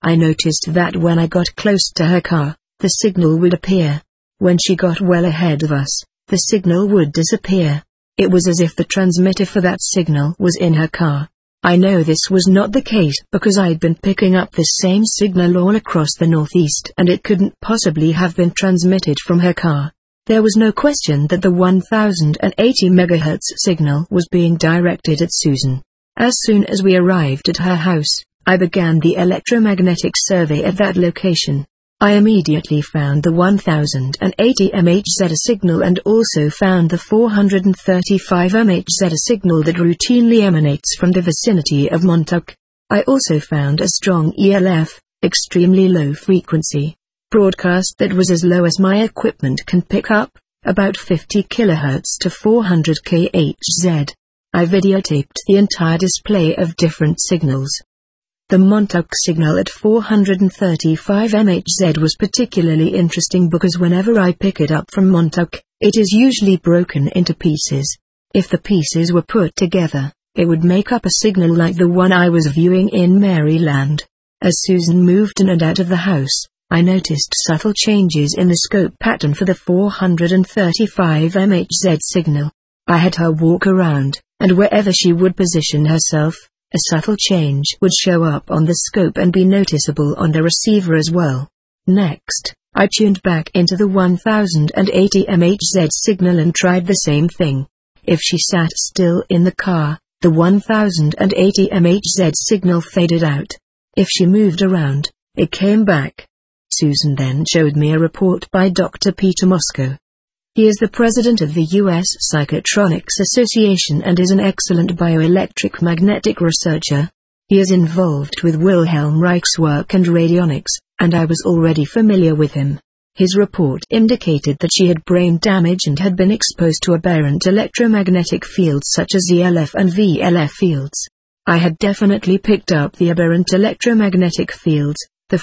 I noticed that when I got close to her car, the signal would appear. When she got well ahead of us, the signal would disappear. It was as if the transmitter for that signal was in her car. I know this was not the case because I'd been picking up this same signal all across the Northeast and it couldn't possibly have been transmitted from her car. There was no question that the 1080 MHz signal was being directed at Susan. As soon as we arrived at her house, I began the electromagnetic survey at that location. I immediately found the 1080 MHz signal and also found the 435 MHz signal that routinely emanates from the vicinity of Montauk. I also found a strong ELF, extremely low frequency, broadcast that was as low as my equipment can pick up, about 50 kHz to 400 kHz. I videotaped the entire display of different signals. The Montauk signal at 435 MHz was particularly interesting because whenever I pick it up from Montauk, it is usually broken into pieces. If the pieces were put together, it would make up a signal like the one I was viewing in Maryland. As Susan moved in and out of the house, I noticed subtle changes in the scope pattern for the 435 MHz signal. I had her walk around, and wherever she would position herself, a subtle change would show up on the scope and be noticeable on the receiver as well. Next, I tuned back into the 1080 MHz signal and tried the same thing. If she sat still in the car, the 1080 MHz signal faded out. If she moved around, it came back. Susan then showed me a report by Dr. Peter Moscow. He is the president of the U.S. Psychotronics Association and is an excellent bioelectric magnetic researcher. He is involved with Wilhelm Reich's work and radionics, and I was already familiar with him. His report indicated that she had brain damage and had been exposed to aberrant electromagnetic fields such as ELF and VLF fields. I had definitely picked up the aberrant electromagnetic fields, the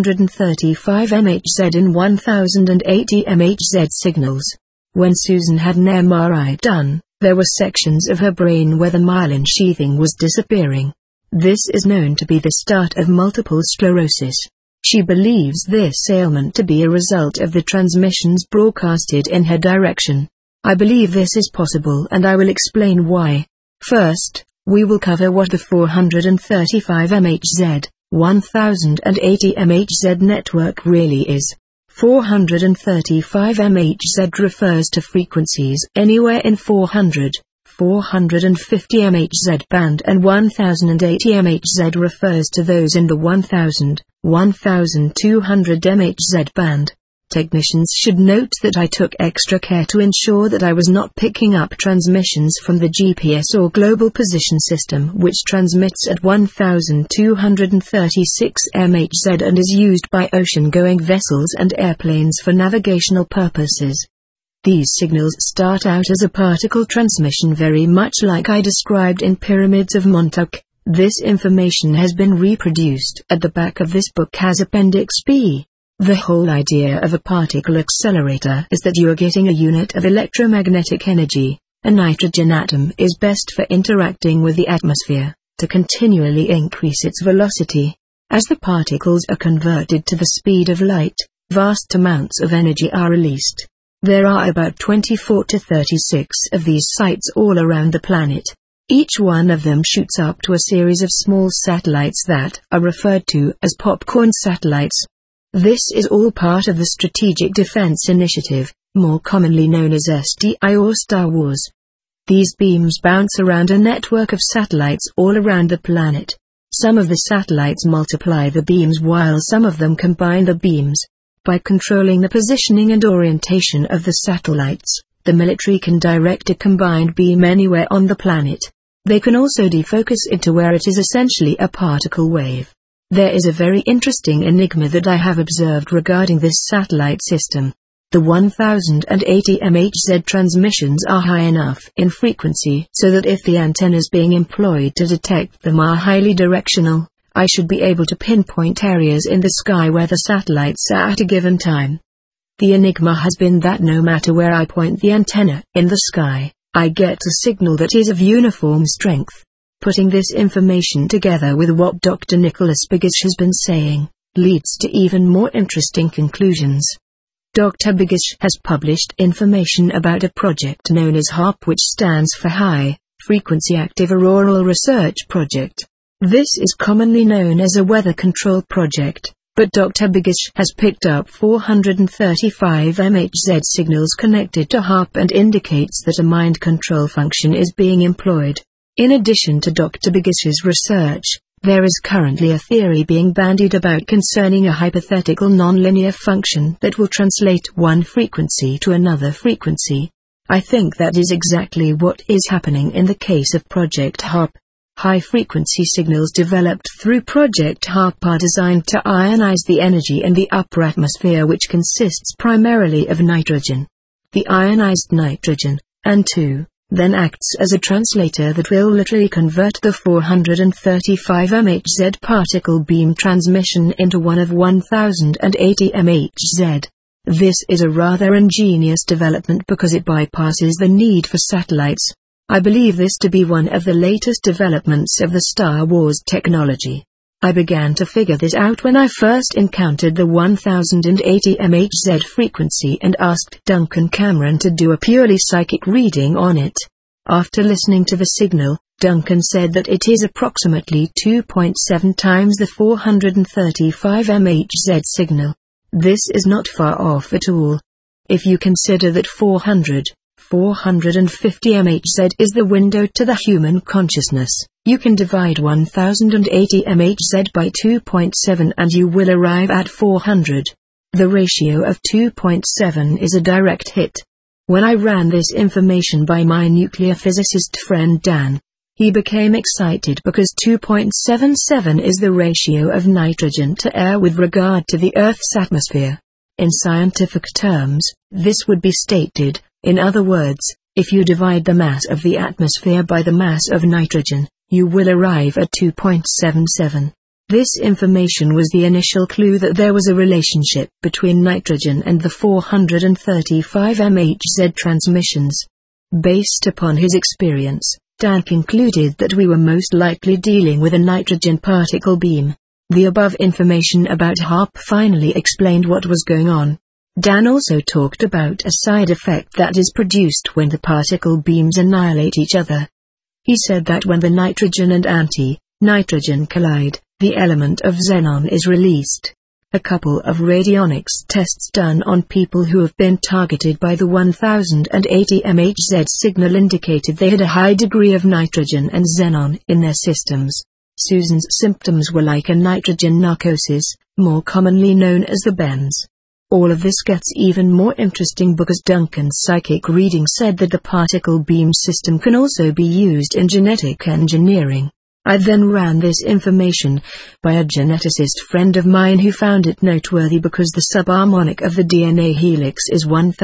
435 MHz and 1080 MHz signals. When Susan had an MRI done, there were sections of her brain where the myelin sheathing was disappearing. This is known to be the start of multiple sclerosis. She believes this ailment to be a result of the transmissions broadcasted in her direction. I believe this is possible and I will explain why. First, we will cover what the 435 MHz, 1080 MHz network really is. 435 MHz refers to frequencies anywhere in 400, 450 MHz band, and 1080 MHz refers to those in the 1000, 1200 MHz band. Technicians should note that I took extra care to ensure that I was not picking up transmissions from the GPS or Global Position System, which transmits at 1236 MHz and is used by ocean-going vessels and airplanes for navigational purposes. These signals start out as a particle transmission very much like I described in Pyramids of Montauk. This information has been reproduced at the back of this book as Appendix B. The whole idea of a particle accelerator is that you are getting a unit of electromagnetic energy. A nitrogen atom is best for interacting with the atmosphere, to continually increase its velocity. As the particles are converted to the speed of light, vast amounts of energy are released. There are about 24 to 36 of these sites all around the planet. Each one of them shoots up to a series of small satellites that are referred to as popcorn satellites. This is all part of the Strategic Defense Initiative, more commonly known as SDI or Star Wars. These beams bounce around a network of satellites all around the planet. Some of the satellites multiply the beams while some of them combine the beams. By controlling the positioning and orientation of the satellites, the military can direct a combined beam anywhere on the planet. They can also defocus it to where it is essentially a particle wave. There is a very interesting enigma that I have observed regarding this satellite system. The 1080 MHz transmissions are high enough in frequency so that if the antennas being employed to detect them are highly directional, I should be able to pinpoint areas in the sky where the satellites are at a given time. The enigma has been that no matter where I point the antenna in the sky, I get a signal that is of uniform strength. Putting this information together with what Dr. Nicholas Bigish has been saying, leads to even more interesting conclusions. Dr. Bigish has published information about a project known as HARP, which stands for High Frequency Active Auroral Research Project. This is commonly known as a weather control project, but Dr. Bigish has picked up 435 MHz signals connected to HARP and indicates that a mind control function is being employed. In addition to Dr. Bigish's research, there is currently a theory being bandied about concerning a hypothetical nonlinear function that will translate one frequency to another frequency. I think that is exactly what is happening in the case of Project HARP. High-frequency signals developed through Project HARP are designed to ionize the energy in the upper atmosphere, which consists primarily of nitrogen. The ionized nitrogen, N2, then acts as a translator that will literally convert the 435 MHz particle beam transmission into one of 1080 MHz. This is a rather ingenious development because it bypasses the need for satellites. I believe this to be one of the latest developments of the Star Wars technology. I began to figure this out when I first encountered the 1080 MHz frequency and asked Duncan Cameron to do a purely psychic reading on it. After listening to the signal, Duncan said that it is approximately 2.7 times the 435 MHz signal. This is not far off at all. If you consider that 450 MHz is the window to the human consciousness, you can divide 1080 MHz by 2.7 and you will arrive at 400. The ratio of 2.7 is a direct hit. When I ran this information by my nuclear physicist friend Dan, he became excited because 2.77 is the ratio of nitrogen to air with regard to the Earth's atmosphere. In scientific terms, this would be stated, in other words, if you divide the mass of the atmosphere by the mass of nitrogen, you will arrive at 2.77. This information was the initial clue that there was a relationship between nitrogen and the 435 MHz transmissions. Based upon his experience, Dan concluded that we were most likely dealing with a nitrogen particle beam. The above information about HARP finally explained what was going on. Dan also talked about a side effect that is produced when the particle beams annihilate each other. He said that when the nitrogen and anti-nitrogen collide, the element of xenon is released. A couple of radionics tests done on people who have been targeted by the 1080 MHz signal indicated they had a high degree of nitrogen and xenon in their systems. Susan's symptoms were like a nitrogen narcosis, more commonly known as the bends. All of this gets even more interesting because Duncan's psychic reading said that the particle beam system can also be used in genetic engineering. I then ran this information by a geneticist friend of mine who found it noteworthy because the subharmonic of the DNA helix is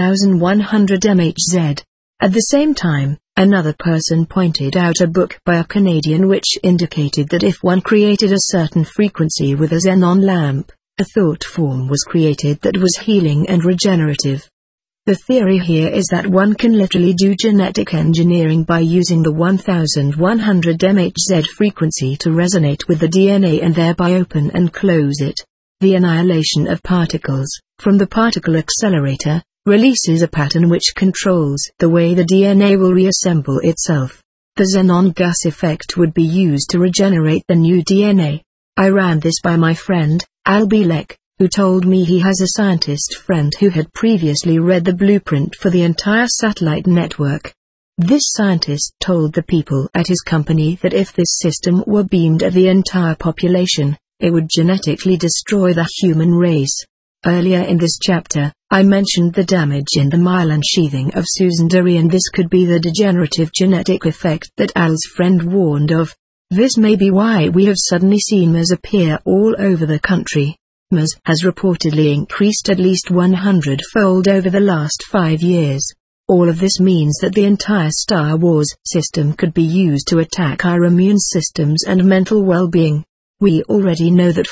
1100 MHz. At the same time, another person pointed out a book by a Canadian which indicated that if one created a certain frequency with a xenon lamp, a thought form was created that was healing and regenerative. The theory here is that one can literally do genetic engineering by using the 1100 MHz frequency to resonate with the DNA and thereby open and close it. The annihilation of particles, from the particle accelerator, releases a pattern which controls the way the DNA will reassemble itself. The xenon gas effect would be used to regenerate the new DNA. I ran this by my friend, Al Bielek, who told me he has a scientist friend who had previously read the blueprint for the entire satellite network. This scientist told the people at his company that if this system were beamed at the entire population, it would genetically destroy the human race. Earlier in this chapter, I mentioned the damage in the myelin sheathing of Susan Dury, and this could be the degenerative genetic effect that Al's friend warned of. This may be why we have suddenly seen MERS appear all over the country. MERS has reportedly increased at least 100-fold over the last 5 years. All of this means that the entire Star Wars system could be used to attack our immune systems and mental well-being. We already know that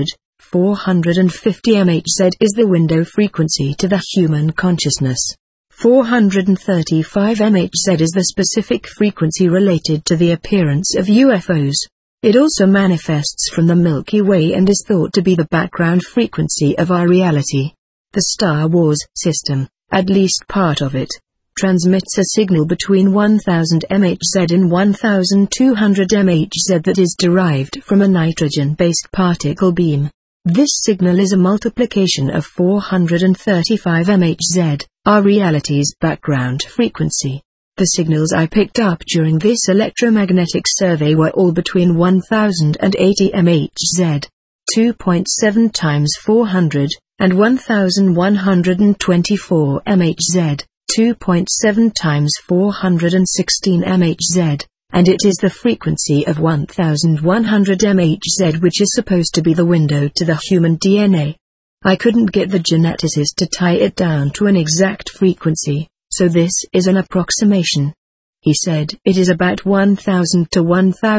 450 MHz is the window frequency to the human consciousness. 435 MHz is the specific frequency related to the appearance of UFOs. It also manifests from the Milky Way and is thought to be the background frequency of our reality. The Star Wars system, at least part of it, transmits a signal between 1000 MHz and 1200 MHz that is derived from a nitrogen-based particle beam. This signal is a multiplication of 435 MHz, our reality's background frequency. The signals I picked up during this electromagnetic survey were all between 1000 and 80 MHz, 2.7 times 400, and 1124 MHz, 2.7 times 416 MHz, and it is the frequency of 1100 MHz which is supposed to be the window to the human DNA. I couldn't get the geneticist to tie it down to an exact frequency, so this is an approximation. He said it is about 1000 to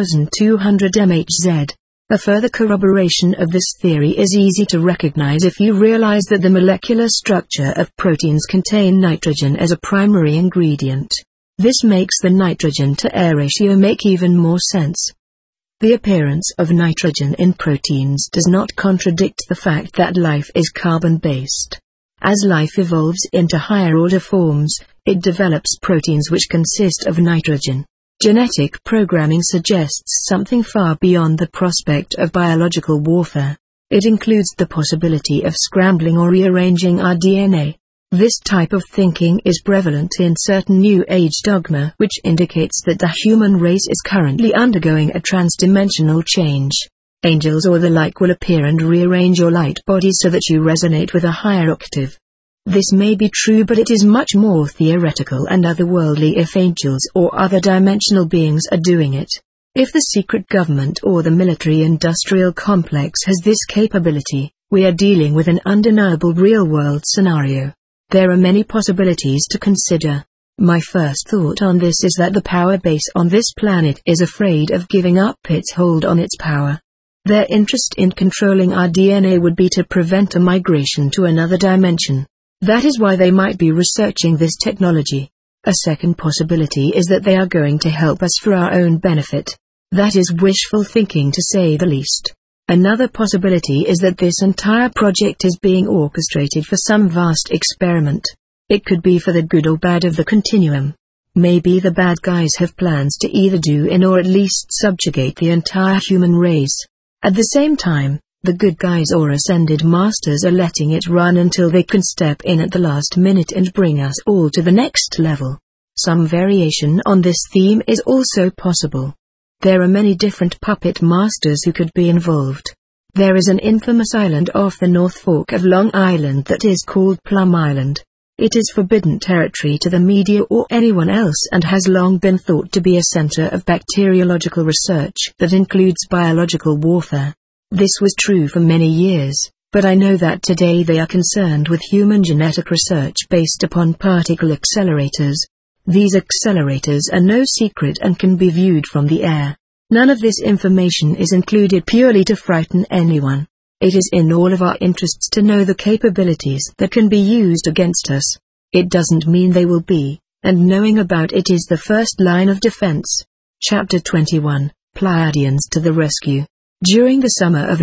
1200 MHz. A further corroboration of this theory is easy to recognize if you realize that the molecular structure of proteins contain nitrogen as a primary ingredient. This makes the nitrogen to air ratio make even more sense. The appearance of nitrogen in proteins does not contradict the fact that life is carbon-based. As life evolves into higher-order forms, it develops proteins which consist of nitrogen. Genetic programming suggests something far beyond the prospect of biological warfare. It includes the possibility of scrambling or rearranging our DNA. This type of thinking is prevalent in certain New Age dogma which indicates that the human race is currently undergoing a transdimensional change. Angels or the like will appear and rearrange your light body so that you resonate with a higher octave. This may be true, but it is much more theoretical and otherworldly if angels or other dimensional beings are doing it. If the secret government or the military-industrial complex has this capability, we are dealing with an undeniable real-world scenario. There are many possibilities to consider. My first thought on this is that the power base on this planet is afraid of giving up its hold on its power. Their interest in controlling our DNA would be to prevent a migration to another dimension. That is why they might be researching this technology. A second possibility is that they are going to help us for our own benefit. That is wishful thinking to say the least. Another possibility is that this entire project is being orchestrated for some vast experiment. It could be for the good or bad of the continuum. Maybe the bad guys have plans to either do in or at least subjugate the entire human race. At the same time, the good guys or ascended masters are letting it run until they can step in at the last minute and bring us all to the next level. Some variation on this theme is also possible. There are many different puppet masters who could be involved. There is an infamous island off the North Fork of Long Island that is called Plum Island. It is forbidden territory to the media or anyone else and has long been thought to be a center of bacteriological research that includes biological warfare. This was true for many years, but I know that today they are concerned with human genetic research based upon particle accelerators. These accelerators are no secret and can be viewed from the air. None of this information is included purely to frighten anyone. It is in all of our interests to know the capabilities that can be used against us. It doesn't mean they will be, and knowing about it is the first line of defense. Chapter 21, Pleiadians to the Rescue. During the summer of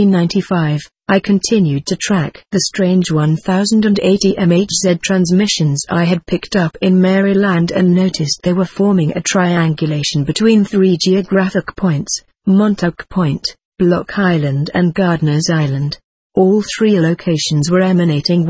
1995, I continued to track the strange 1080 MHz transmissions I had picked up in Maryland and noticed they were forming a triangulation between three geographic points, Montauk Point, Block Island and Gardner's Island. All three locations were emanating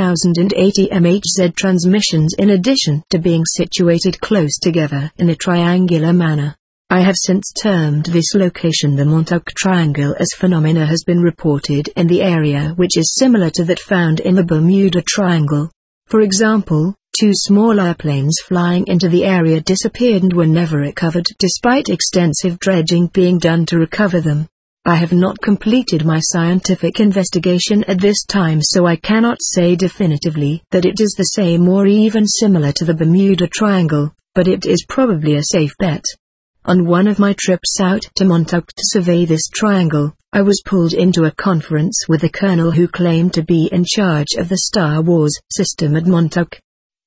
1080 MHz transmissions in addition to being situated close together in a triangular manner. I have since termed this location the Montauk Triangle as phenomena has been reported in the area which is similar to that found in the Bermuda Triangle. For example, two small airplanes flying into the area disappeared and were never recovered despite extensive dredging being done to recover them. I have not completed my scientific investigation at this time, so I cannot say definitively that it is the same or even similar to the Bermuda Triangle, but it is probably a safe bet. On one of my trips out to Montauk to survey this triangle, I was pulled into a conference with a colonel who claimed to be in charge of the Star Wars system at Montauk.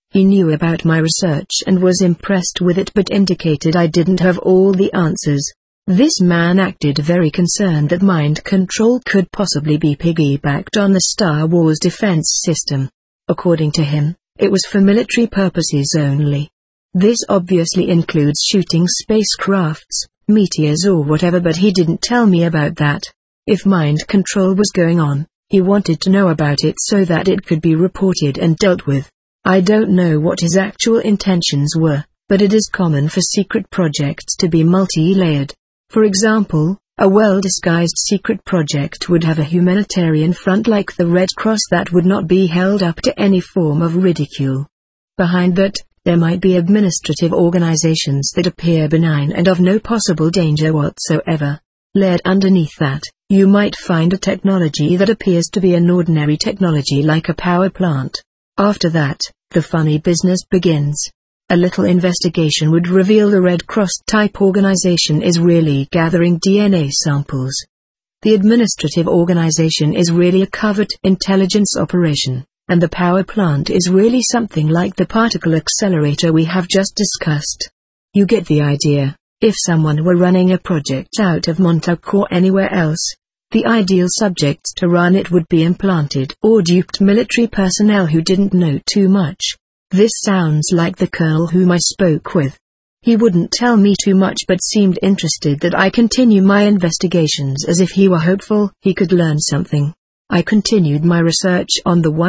He knew about my research and was impressed with it but indicated I didn't have all the answers. This man acted very concerned that mind control could possibly be piggybacked on the Star Wars defense system. According to him, it was for military purposes only. This obviously includes shooting spacecrafts, meteors or whatever, but he didn't tell me about that. If mind control was going on, he wanted to know about it so that it could be reported and dealt with. I don't know what his actual intentions were, but it is common for secret projects to be multi-layered. For example, a well-disguised secret project would have a humanitarian front like the Red Cross that would not be held up to any form of ridicule. Behind that, there might be administrative organizations that appear benign and of no possible danger whatsoever. Layered underneath that, you might find a technology that appears to be an ordinary technology like a power plant. After that, the funny business begins. A little investigation would reveal the Red Cross-type organization is really gathering DNA samples. The administrative organization is really a covert intelligence operation, and the power plant is really something like the particle accelerator we have just discussed. You get the idea. If someone were running a project out of Montauk or anywhere else, the ideal subjects to run it would be implanted or duped military personnel who didn't know too much. This sounds like the colonel whom I spoke with. He wouldn't tell me too much but seemed interested that I continue my investigations as if he were hopeful he could learn something. I continued my research on the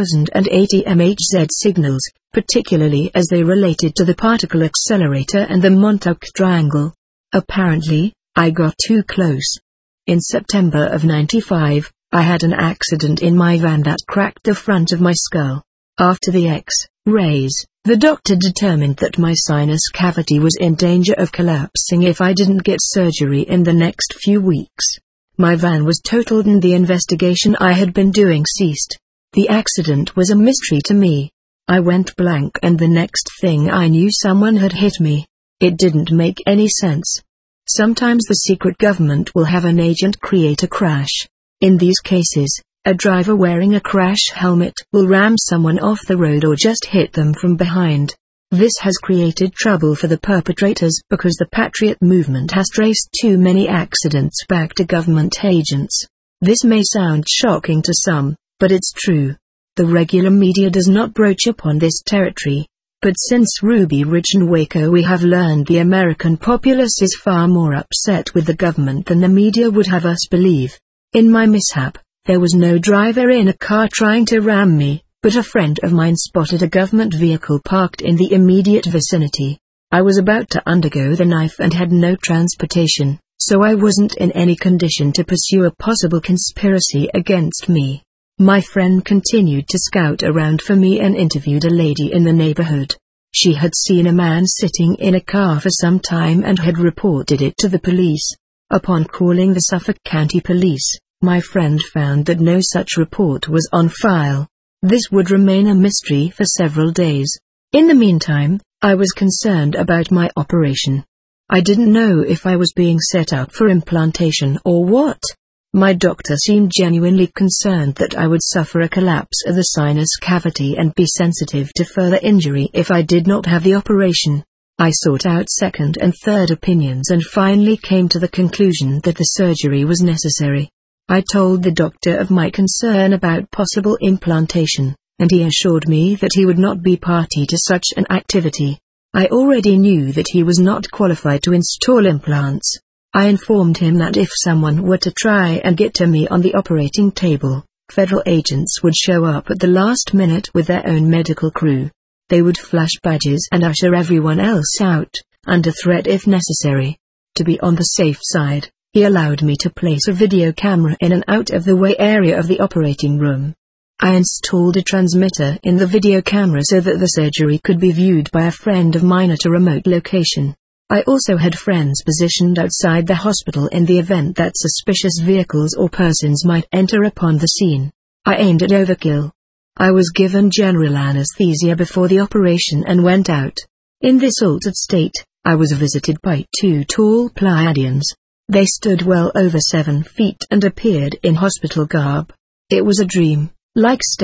1080 MHz signals, particularly as they related to the particle accelerator and the Montauk Triangle. Apparently, I got too close. In September of '95, I had an accident in my van that cracked the front of my skull. After the X-rays, the doctor determined that my sinus cavity was in danger of collapsing if I didn't get surgery in the next few weeks. My van was totaled and the investigation I had been doing ceased. The accident was a mystery to me. I went blank and the next thing I knew someone had hit me. It didn't make any sense. Sometimes the secret government will have an agent create a crash. In these cases, a driver wearing a crash helmet will ram someone off the road or just hit them from behind. This has created trouble for the perpetrators because the Patriot movement has traced too many accidents back to government agents. This may sound shocking to some, but it's true. The regular media does not broach upon this territory. But since Ruby Ridge and Waco we have learned the American populace is far more upset with the government than the media would have us believe. In my mishap, there was no driver in a car trying to ram me, but a friend of mine spotted a government vehicle parked in the immediate vicinity. I was about to undergo the knife and had no transportation, so I wasn't in any condition to pursue a possible conspiracy against me. My friend continued to scout around for me and interviewed a lady in the neighborhood. She had seen a man sitting in a car for some time and had reported it to the police. Upon calling the Suffolk County Police, my friend found that no such report was on file. This would remain a mystery for several days. In the meantime, I was concerned about my operation. I didn't know if I was being set up for implantation or what. My doctor seemed genuinely concerned that I would suffer a collapse of the sinus cavity and be sensitive to further injury if I did not have the operation. I sought out second and third opinions and finally came to the conclusion that the surgery was necessary. I told the doctor of my concern about possible implantation, and he assured me that he would not be party to such an activity. I already knew that he was not qualified to install implants. I informed him that if someone were to try and get to me on the operating table, federal agents would show up at the last minute with their own medical crew. They would flash badges and usher everyone else out, under threat if necessary. To be on the safe side, he allowed me to place a video camera in an out-of-the-way area of the operating room. I installed a transmitter in the video camera so that the surgery could be viewed by a friend of mine at a remote location. I also had friends positioned outside the hospital in the event that suspicious vehicles or persons might enter upon the scene. I aimed at overkill. I was given general anesthesia before the operation and went out. In this altered state, I was visited by two tall Pleiadians. They stood well over 7 feet and appeared in hospital garb. It was a dream-like state,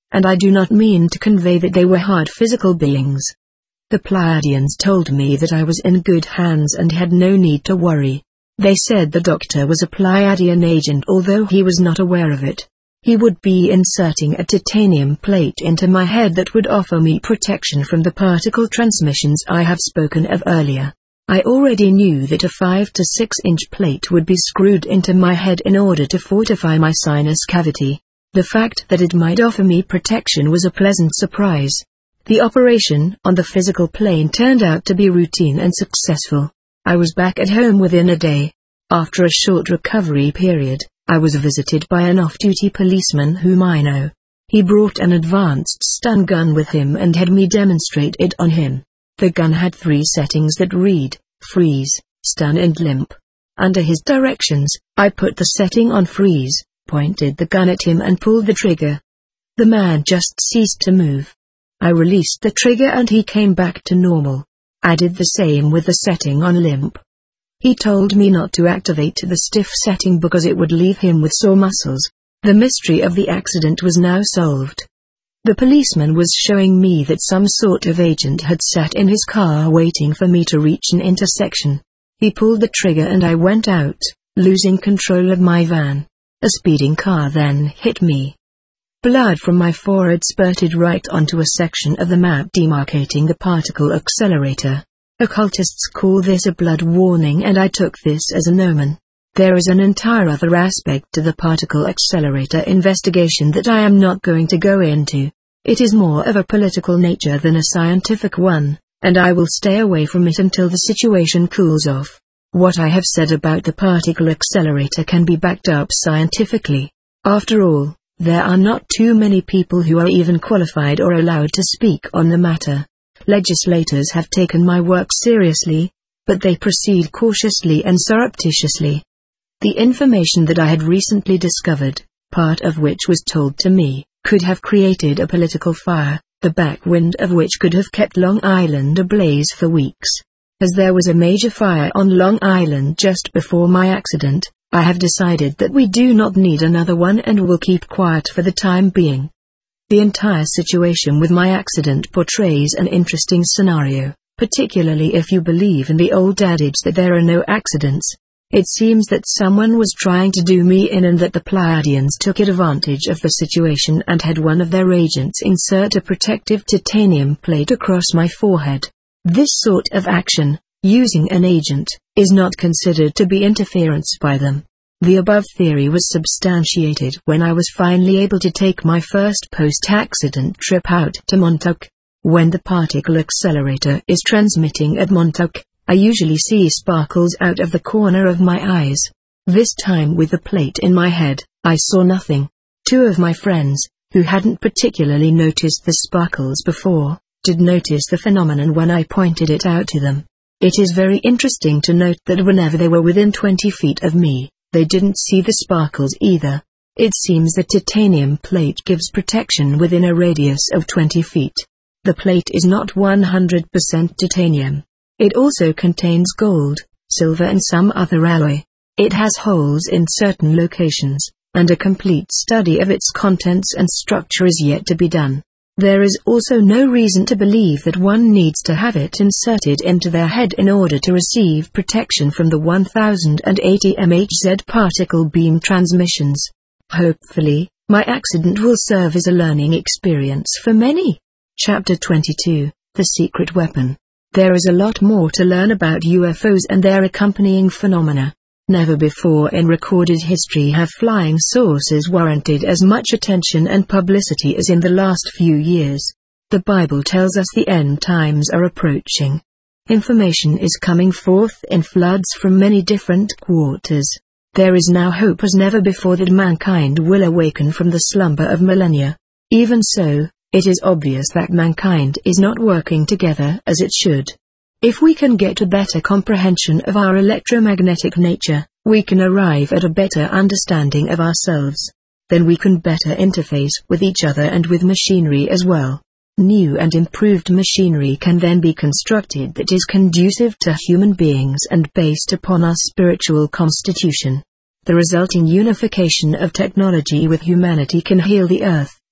and I do not mean to convey that they were hard physical beings. The Pleiadians told me that I was in good hands and had no need to worry. They said the doctor was a Pleiadian agent, although he was not aware of it. He would be inserting a titanium plate into my head that would offer me protection from the particle transmissions I have spoken of earlier. I already knew that a 5 to 6 inch plate would be screwed into my head in order to fortify my sinus cavity. The fact that it might offer me protection was a pleasant surprise. The operation on the physical plane turned out to be routine and successful. I was back at home within a day. After a short recovery period, I was visited by an off-duty policeman whom I know. He brought an advanced stun gun with him and had me demonstrate it on him. The gun had 3 settings that read, freeze, stun and limp. Under his directions, I put the setting on freeze, pointed the gun at him and pulled the trigger. The man just ceased to move. I released the trigger and he came back to normal. I did the same with the setting on limp. He told me not to activate the stiff setting because it would leave him with sore muscles. The mystery of the accident was now solved. The policeman was showing me that some sort of agent had sat in his car waiting for me to reach an intersection. He pulled the trigger and I went out, losing control of my van. A speeding car then hit me. Blood from my forehead spurted right onto a section of the map demarcating the particle accelerator. Occultists call this a blood warning and I took this as an omen. There is an entire other aspect to the particle accelerator investigation that I am not going to go into. It is more of a political nature than a scientific one, and I will stay away from it until the situation cools off. What I have said about the particle accelerator can be backed up scientifically. After all, there are not too many people who are even qualified or allowed to speak on the matter. Legislators have taken my work seriously, but they proceed cautiously and surreptitiously. The information that I had recently discovered, part of which was told to me, could have created a political fire, the backwind of which could have kept Long Island ablaze for weeks. As there was a major fire on Long Island just before my accident, I have decided that we do not need another one and will keep quiet for the time being. The entire situation with my accident portrays an interesting scenario, particularly if you believe in the old adage that there are no accidents. It seems that someone was trying to do me in and that the Pleiadians took advantage of the situation and had one of their agents insert a protective titanium plate across my forehead. This sort of action, using an agent, is not considered to be interference by them. The above theory was substantiated when I was finally able to take my first post-accident trip out to Montauk. When the particle accelerator is transmitting at Montauk, I usually see sparkles out of the corner of my eyes. This time with the plate in my head, I saw nothing. 2 of my friends, who hadn't particularly noticed the sparkles before, did notice the phenomenon when I pointed it out to them. It is very interesting to note that whenever they were within 20 feet of me, they didn't see the sparkles either. It seems the titanium plate gives protection within a radius of 20 feet. The plate is not 100% titanium. It also contains gold, silver and some other alloy. It has holes in certain locations, and a complete study of its contents and structure is yet to be done. There is also no reason to believe that one needs to have it inserted into their head in order to receive protection from the 1080 MHz particle beam transmissions. Hopefully, my accident will serve as a learning experience for many. Chapter 22, The Secret Weapon. There is a lot more to learn about UFOs and their accompanying phenomena. Never before in recorded history have flying saucers warranted as much attention and publicity as in the last few years. The Bible tells us the end times are approaching. Information is coming forth in floods from many different quarters. There is now hope as never before that mankind will awaken from the slumber of millennia. Even so, it is obvious that mankind is not working together as it should. If we can get a better comprehension of our electromagnetic nature, we can arrive at a better understanding of ourselves. Then we can better interface with each other and with machinery as well. New and improved machinery can then be constructed that is conducive to human beings and based upon our spiritual constitution. The resulting unification of technology with humanity can heal the earth,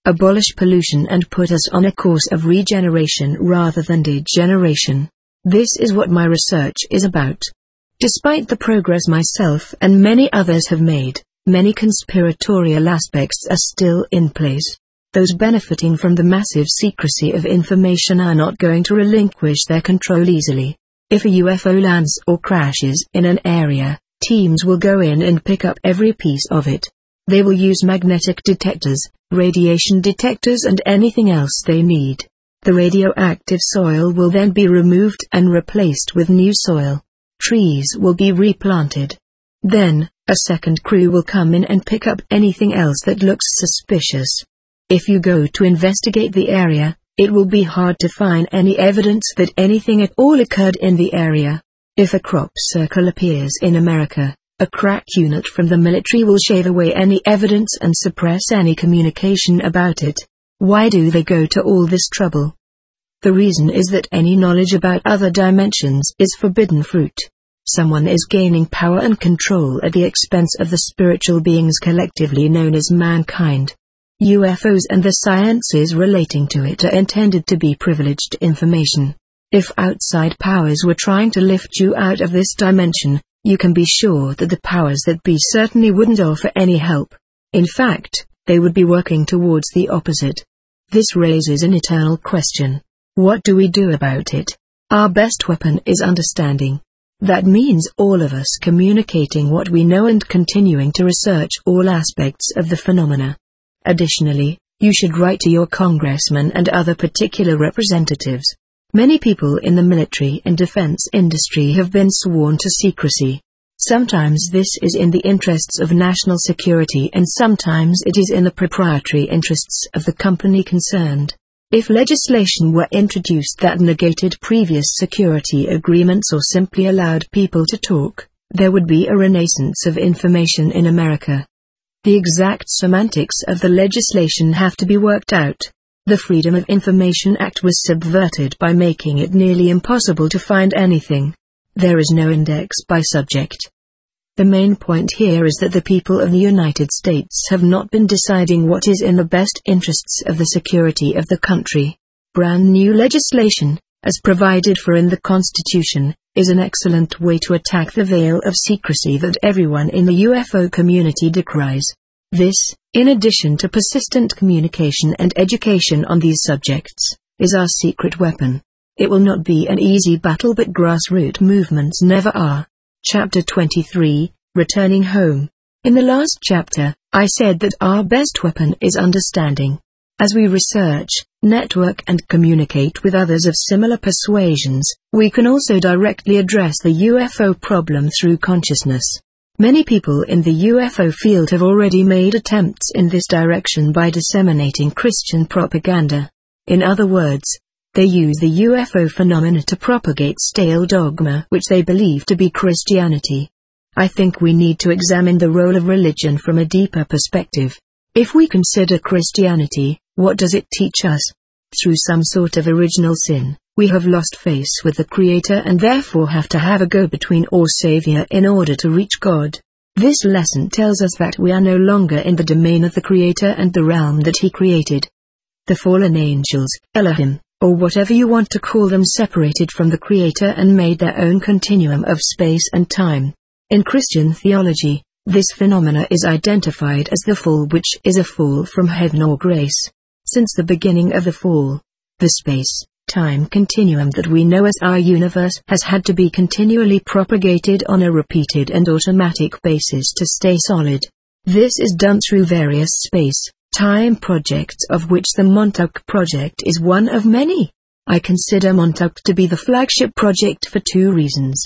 abolish pollution and put us on a course of regeneration rather than degeneration. This is what my research is about. Despite the progress myself and many others have made, many conspiratorial aspects are still in place. Those benefiting from the massive secrecy of information are not going to relinquish their control easily. If a UFO lands or crashes in an area, teams will go in and pick up every piece of it. They will use magnetic detectors, radiation detectors and anything else they need. The radioactive soil will then be removed and replaced with new soil. Trees will be replanted. Then, a second crew will come in and pick up anything else that looks suspicious. If you go to investigate the area, it will be hard to find any evidence that anything at all occurred in the area. If a crop circle appears in America, a crack unit from the military will shave away any evidence and suppress any communication about it. Why do they go to all this trouble? The reason is that any knowledge about other dimensions is forbidden fruit. Someone is gaining power and control at the expense of the spiritual beings collectively known as mankind. UFOs and the sciences relating to it are intended to be privileged information. If outside powers were trying to lift you out of this dimension, you can be sure that the powers that be certainly wouldn't offer any help. In fact, they would be working towards the opposite. This raises an eternal question. What do we do about it? Our best weapon is understanding. That means all of us communicating what we know and continuing to research all aspects of the phenomena. Additionally, you should write to your congressman and other particular representatives. Many people in the military and defense industry have been sworn to secrecy. Sometimes this is in the interests of national security and sometimes it is in the proprietary interests of the company concerned. If legislation were introduced that negated previous security agreements or simply allowed people to talk, there would be a renaissance of information in America. The exact semantics of the legislation have to be worked out. The Freedom of Information Act was subverted by making it nearly impossible to find anything. There is no index by subject. The main point here is that the people of the United States have not been deciding what is in the best interests of the security of the country. Brand new legislation, as provided for in the Constitution, is an excellent way to attack the veil of secrecy that everyone in the UFO community decries. This, in addition to persistent communication and education on these subjects, is our secret weapon. It will not be an easy battle, but grassroots movements never are. Chapter 23, Returning Home. In the last chapter, I said that our best weapon is understanding. As we research, network and communicate with others of similar persuasions, we can also directly address the UFO problem through consciousness. Many people in the UFO field have already made attempts in this direction by disseminating Christian propaganda. In other words, they use the UFO phenomena to propagate stale dogma which they believe to be Christianity. I think we need to examine the role of religion from a deeper perspective. If we consider Christianity, what does it teach us? Through some sort of original sin, we have lost face with the Creator and therefore have to have a go-between or Savior in order to reach God. This lesson tells us that we are no longer in the domain of the Creator and the realm that He created. The fallen angels, Elohim, or whatever you want to call them, separated from the Creator and made their own continuum of space and time. In Christian theology, this phenomena is identified as the fall, which is a fall from heaven or grace. Since the beginning of the fall, the space-time continuum that we know as our universe has had to be continually propagated on a repeated and automatic basis to stay solid. This is done through various space-time projects, of which the Montauk Project is one of many. I consider Montauk to be the flagship project for two reasons.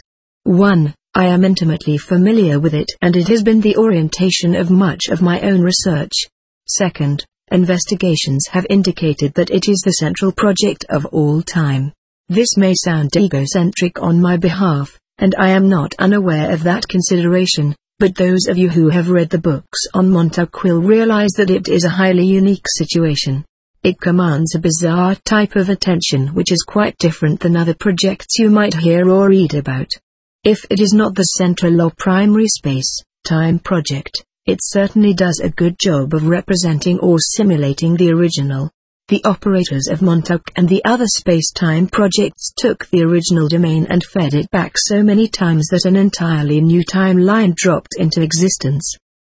1. I am intimately familiar with it and it has been the orientation of much of my own research. 2. Investigations have indicated that it is the central project of all time. This may sound egocentric on my behalf, and I am not unaware of that consideration, but those of you who have read the books on Montauk will realize that it is a highly unique situation. It commands a bizarre type of attention which is quite different than other projects you might hear or read about. If it is not the central or primary space-time project, It certainly does a good job of representing or simulating the original. The operators of Montauk and the other space-time projects took the original domain and fed it back so many times that an entirely new timeline dropped into existence.